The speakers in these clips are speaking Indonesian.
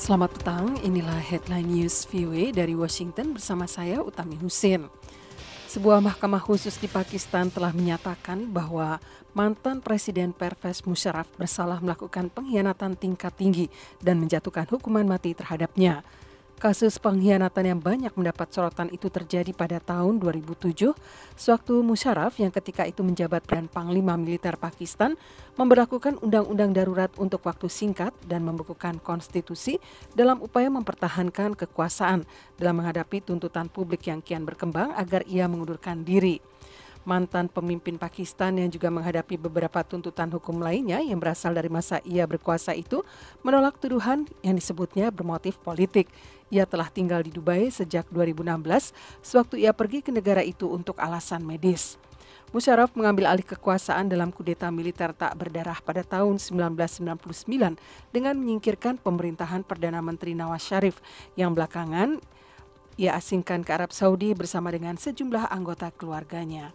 Selamat petang, inilah headline news VOA dari Washington bersama saya Utami Husin. Sebuah mahkamah khusus di Pakistan telah menyatakan bahwa mantan Presiden Pervez Musharraf bersalah melakukan pengkhianatan tingkat tinggi dan menjatuhkan hukuman mati terhadapnya. Kasus pengkhianatan yang banyak mendapat sorotan itu terjadi pada tahun 2007, sewaktu Musharraf yang ketika itu menjabat Perdana Panglima Militer Pakistan memberlakukan undang-undang darurat untuk waktu singkat dan membekukan konstitusi dalam upaya mempertahankan kekuasaan dalam menghadapi tuntutan publik yang kian berkembang agar ia mengundurkan diri. Mantan pemimpin Pakistan yang juga menghadapi beberapa tuntutan hukum lainnya yang berasal dari masa ia berkuasa itu menolak tuduhan yang disebutnya bermotif politik. Ia telah tinggal di Dubai sejak 2016, sewaktu ia pergi ke negara itu untuk alasan medis. Musharraf mengambil alih kekuasaan dalam kudeta militer tak berdarah pada tahun 1999 dengan menyingkirkan pemerintahan Perdana Menteri Nawaz Sharif yang belakangan ia asingkan ke Arab Saudi bersama dengan sejumlah anggota keluarganya.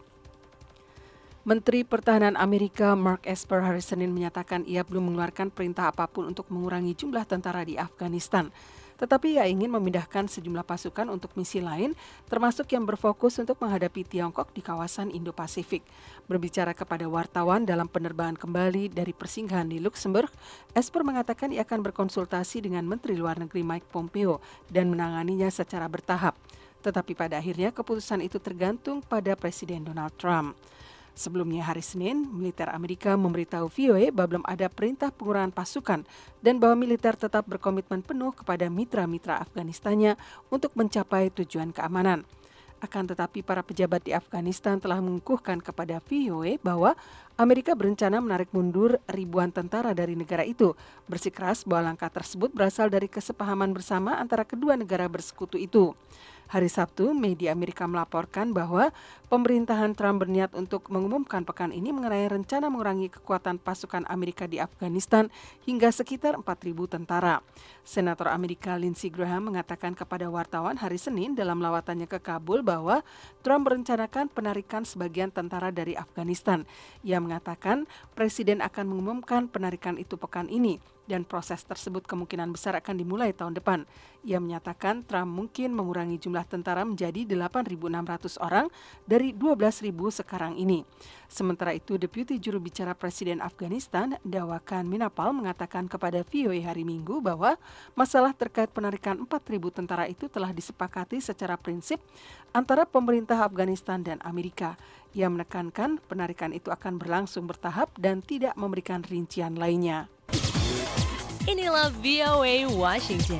Menteri Pertahanan Amerika Mark Esper hari Senin menyatakan ia belum mengeluarkan perintah apapun untuk mengurangi jumlah tentara di Afghanistan. Tetapi ia ingin memindahkan sejumlah pasukan untuk misi lain, termasuk yang berfokus untuk menghadapi Tiongkok di kawasan Indo-Pasifik. Berbicara kepada wartawan dalam penerbangan kembali dari persinggahan di Luxembourg, Esper mengatakan ia akan berkonsultasi dengan Menteri Luar Negeri Mike Pompeo dan menanganinya secara bertahap. Tetapi pada akhirnya keputusan itu tergantung pada Presiden Donald Trump. Sebelumnya hari Senin, militer Amerika memberitahu VOA bahwa belum ada perintah pengurangan pasukan dan bahwa militer tetap berkomitmen penuh kepada mitra-mitra Afghanistannya untuk mencapai tujuan keamanan. Akan tetapi para pejabat di Afghanistan telah mengukuhkan kepada VOA bahwa Amerika berencana menarik mundur ribuan tentara dari negara itu, bersikeras bahwa langkah tersebut berasal dari kesepahaman bersama antara kedua negara bersekutu itu. Hari Sabtu, media Amerika melaporkan bahwa pemerintahan Trump berniat untuk mengumumkan pekan ini mengenai rencana mengurangi kekuatan pasukan Amerika di Afghanistan hingga sekitar 4.000 tentara. Senator Amerika Lindsey Graham mengatakan kepada wartawan hari Senin dalam lawatannya ke Kabul bahwa Trump merencanakan penarikan sebagian tentara dari Afghanistan. Ia mengatakan Presiden akan mengumumkan penarikan itu pekan ini dan proses tersebut kemungkinan besar akan dimulai tahun depan. Ia menyatakan Trump mungkin mengurangi jumlah tentara menjadi 8.600 orang dari 12.000 sekarang ini. Sementara itu, Deputi Juru Bicara Presiden Afghanistan, Dawakan Minapal, mengatakan kepada VOA hari Minggu bahwa masalah terkait penarikan 4.000 tentara itu telah disepakati secara prinsip antara pemerintah Afghanistan dan Amerika. Ia menekankan penarikan itu akan berlangsung bertahap dan tidak memberikan rincian lainnya. Inilah VOA Washington.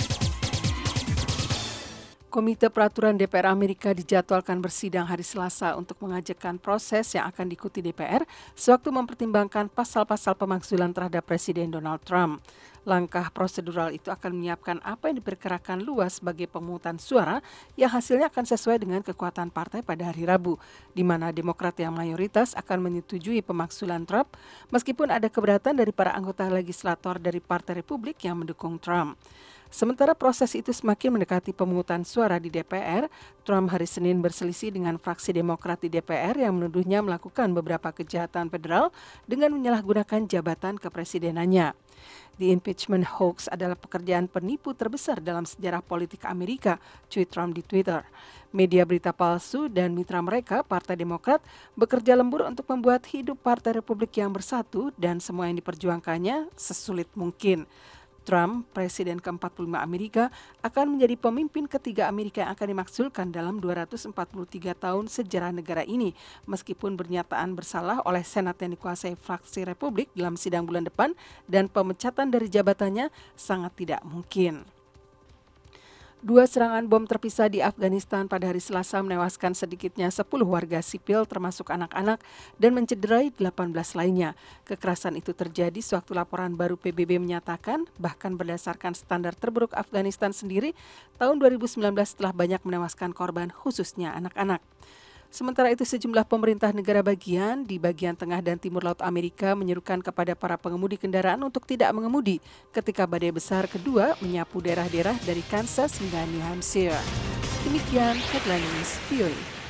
Komite Peraturan DPR Amerika dijadwalkan bersidang hari Selasa untuk mengajukan proses yang akan diikuti DPR sewaktu mempertimbangkan pasal-pasal pemakzulan terhadap Presiden Donald Trump. Langkah prosedural itu akan menyiapkan apa yang diperkirakan luas sebagai pemungutan suara yang hasilnya akan sesuai dengan kekuatan partai pada hari Rabu, di mana Demokrat yang mayoritas akan menyetujui pemakzulan Trump meskipun ada keberatan dari para anggota legislator dari Partai Republik yang mendukung Trump. Sementara proses itu semakin mendekati pemungutan suara di DPR, Trump hari Senin berselisih dengan fraksi Demokrat di DPR yang menuduhnya melakukan beberapa kejahatan federal dengan menyalahgunakan jabatan kepresidenannya. The impeachment hoax adalah pekerjaan penipu terbesar dalam sejarah politik Amerika, cuit Trump di Twitter. Media berita palsu dan mitra mereka, Partai Demokrat, bekerja lembur untuk membuat hidup Partai Republik yang bersatu dan semua yang diperjuangkannya sesulit mungkin. Trump, Presiden ke-45 Amerika, akan menjadi pemimpin ketiga Amerika yang akan dimakzulkan dalam 243 tahun sejarah negara ini, meskipun bernyataan bersalah oleh Senat yang dikuasai fraksi Republik dalam sidang bulan depan dan pemecatan dari jabatannya sangat tidak mungkin. Dua serangan bom terpisah di Afghanistan pada hari Selasa menewaskan sedikitnya 10 warga sipil termasuk anak-anak dan mencederai 18 lainnya. Kekerasan itu terjadi sewaktu laporan baru PBB menyatakan bahkan berdasarkan standar terburuk Afghanistan sendiri, tahun 2019 telah banyak menewaskan korban khususnya anak-anak. Sementara itu sejumlah pemerintah negara bagian di bagian tengah dan timur laut Amerika menyerukan kepada para pengemudi kendaraan untuk tidak mengemudi ketika badai besar kedua menyapu daerah-daerah dari Kansas hingga New Hampshire. Demikian headline news VOA.